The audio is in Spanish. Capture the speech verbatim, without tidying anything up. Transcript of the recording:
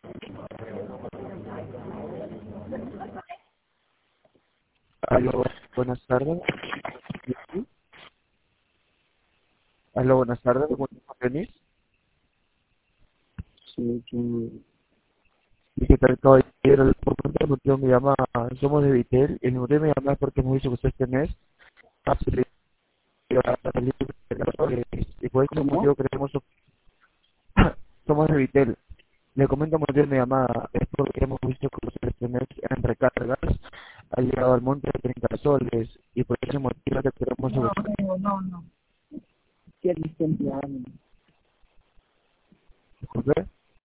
Aló, buenas tardes. ¿Sí? Aló, buenas tardes. ¿Cómo venís? Sí, que ¿Y qué tal, caballero? El motivo me llama, somos de Vitel. El motivo me llama es porque hemos visto que usted tenés y por ese ¿cómo? motivo queremos, somos de Vitel. Le comento motivo de mi llamada, es porque hemos visto que ustedes tenés en recargas, ha llegado al monte de treinta soles, y por ese motivo que queremos No, ofrecer. no, no, no. Que desempleado. Disculpe.